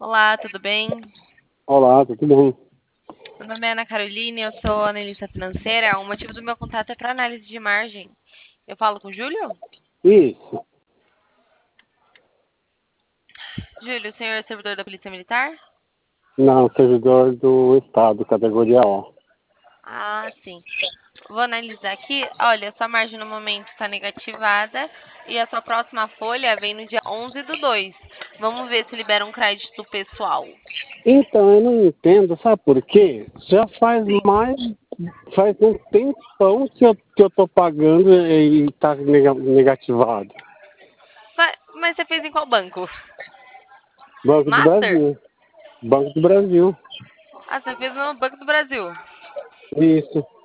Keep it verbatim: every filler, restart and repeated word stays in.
Olá, tudo bem? Olá, tudo bem? Meu nome é Ana Caroline, eu sou analista financeira. O motivo do meu contato é para análise de margem. Eu falo com o Júlio? Isso. Júlio, o senhor é servidor da Polícia Militar? Não, servidor do Estado, categoria O. Ah, sim. Vou analisar aqui. Olha, sua margem no momento está negativada e a sua próxima folha vem no dia onze do dois. Vamos ver se libera um crédito pessoal. Então, eu não entendo, sabe por quê? Já faz Sim. mais, faz um tempão que eu, que eu tô pagando e está negativado. Mas, mas você fez em qual banco? Banco do Master? Brasil. Banco do Brasil. Ah, você fez no Banco do Brasil. Isso.